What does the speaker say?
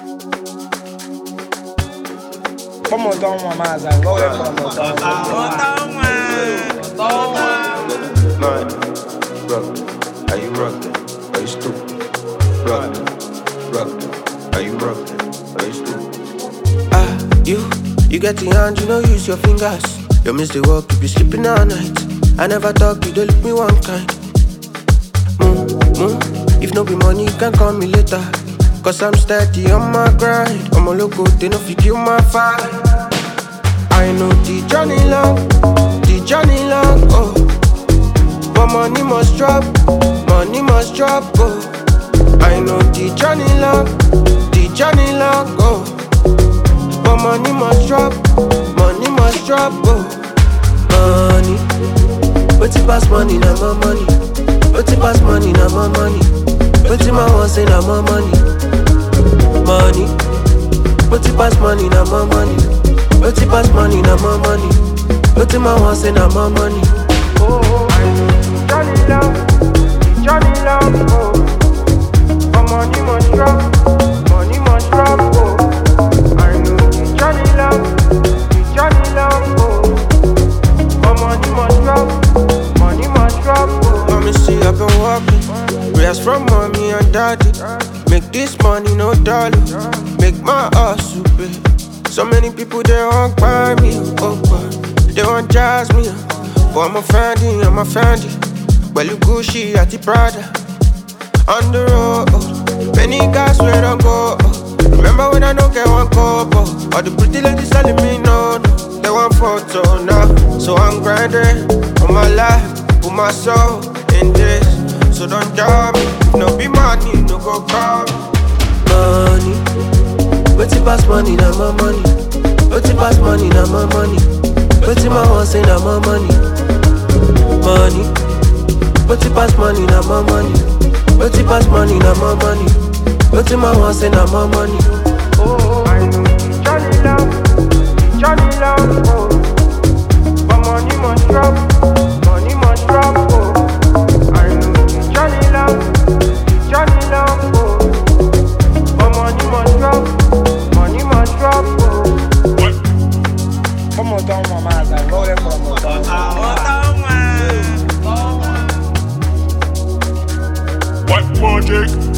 Como toma más, algo de como toma. Man, rock. Are you rockin'? Are you stupid? Rock. Are you rockin'? Are you stupid? You get the hand, you know use your fingers. You miss the work, you be sleeping all night. I never talk, you don't leave me one kind. If no be money, you can call me later. Cause I'm steady on my grind. I'm a loco, they no fit kill my fight. I know the journey long, oh. But money must drop, oh. I know the journey long, oh. But money must drop, oh. Money, but it pass money, now my money. But it pass money, now my money. But it my one say now my money. Money, but it pass money, now my money. But it pass money, now my money. But it my one say now my money. Oh, I know Johnny love, oh. But money must drop, oh. I know Johnny love, oh. But money must drop, oh. Mommy see I've been walking, prayers from mommy and daddy. Make this money no dollar, make my hustle pay. So many people they want buy me, oh boy. They want jazz me, but I'm a Fendi. Well, you Gucci at the Prada. On the road, many guys where don't go. Remember when I don't get one couple? All the pretty ladies telling me no. They want photo now. So I'm grinding on my life, put my soul in this. So don't doubt me, if no be money, no go call me. Money, but it pass money, now my money. But it pass money, now my money. But it my one say now my money. Money, but it pass money, now my money. But it pass money, now my money. But it my one say now my money. Oh, I know Johnny love, oh. But money must drop, oh. I know Johnny love, oh. But money must drop, oh. Como toma más, algo de como toma. What magic?